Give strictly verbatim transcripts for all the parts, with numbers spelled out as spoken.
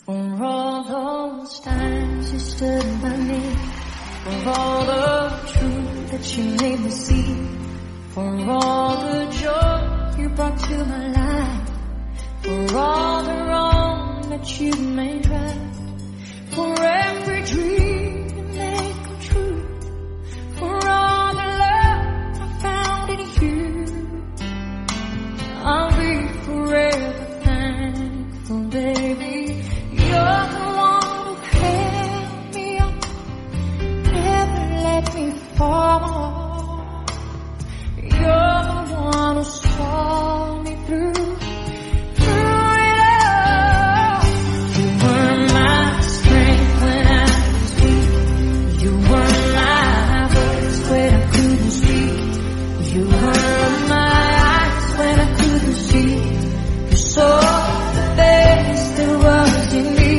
For all those times you stood by me, for all the truth that you made me see, for all the joy you brought to my life, for all the wrong that you made right, for every dream you made come true, for all the love I found in you, I'll be forever thankful, baby. You're the one who held me up, never let me fall. You're the one who saw me through, through it all. You were my strength when I was weak. You were my voice when I couldn't speak. You were my eyes when I couldn't see. You saw the best there was in me.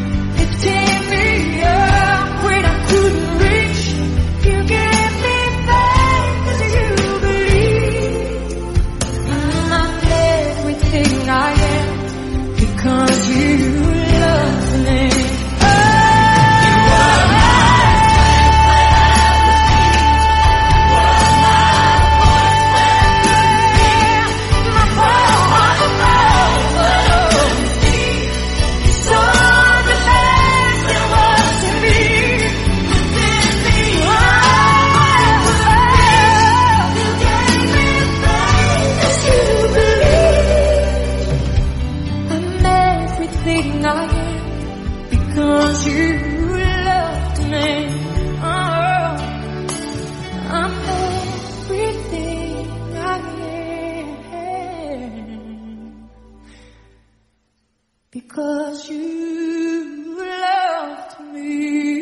Because you loved me.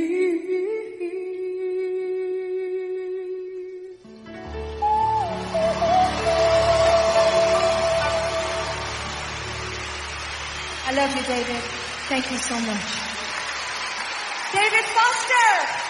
I love you, David. Thank you so much. David Foster!